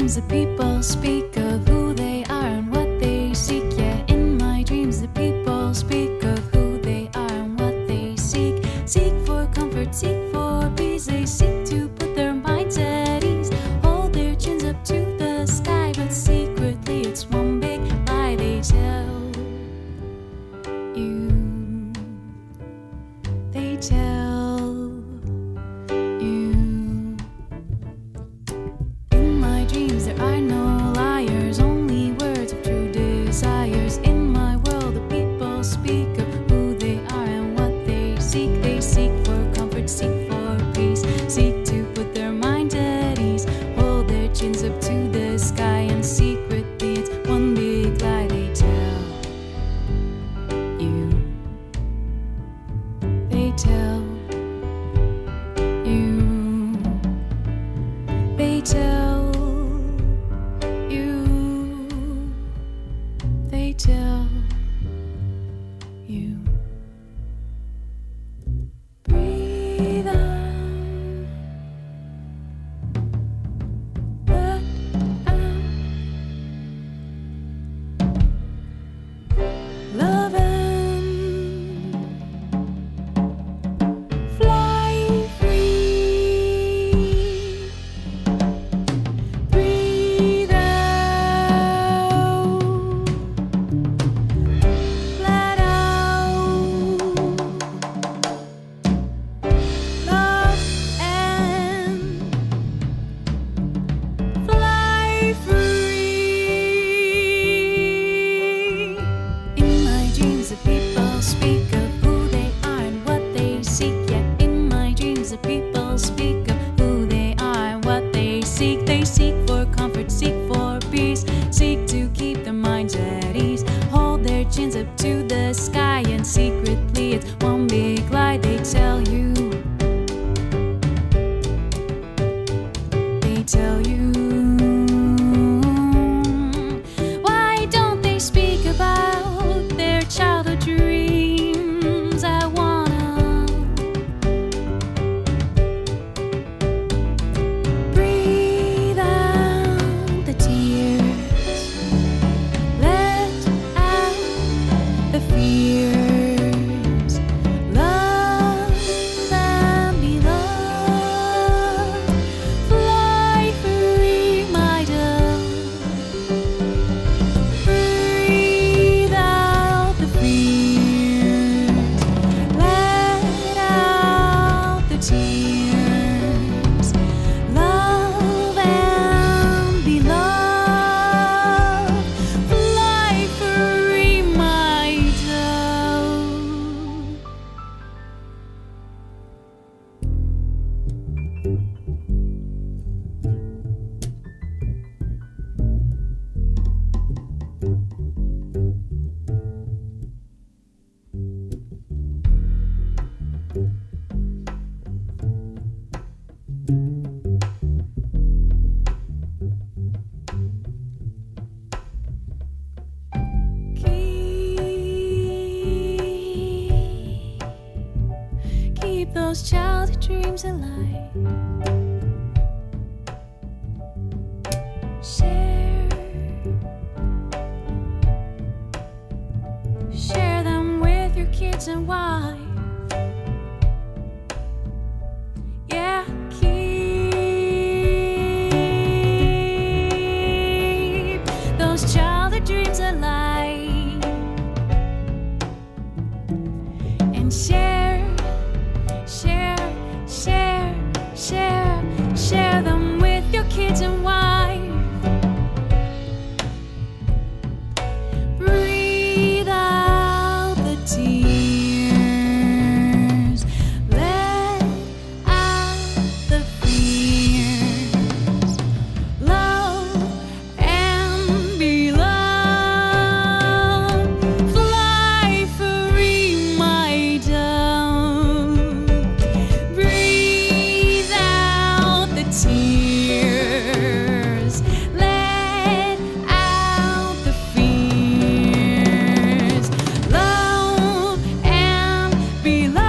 dreams, the people speak of who they are and what they seek. Yeah, in my dreams, the people speak of who they are and what they seek. Seek for comfort, seek for peace. They seek to put their minds at ease, hold their chins up to the sky, but secretly it's one big lie they tell you. They tell you. In my dreams there are no liars, only words of true desires. In my world the people speak of who they are and what they seek. They seek for comfort, seek for peace, seek to put their minds at ease, hold their chins up to the sky, and secretly it's one big lie they tell you. They tell you. They tell you. They tell you. Breathe out, let out, love and fly free. Breathe out, let out, love and fly free. In my dreams the people speak of who they are and what they seek. Yeah, in my dreams the people speak of who they are and what they seek. They seek for comfort, seek for peace, seek to keep their minds at ease, hold their chins up to the sky, and secretly it's one big lie they tell you. They tell you. Why don't they speak about their childhood dreams? I wanna breathe out the tears, let out the fears, love and be loved, fly free, my dove. Breathe out the fears, let out the tears, love and be loved, fly free, my dove. Keep those childhood dreams alive. Share them with your kids and wife. Yeah, keep those childhood dreams alive, and share them with your kids and wife. Breathe out the tears, let out the fears, love and be loved, fly free, my dove. Breathe out the tears, let out the fears, love and be loved.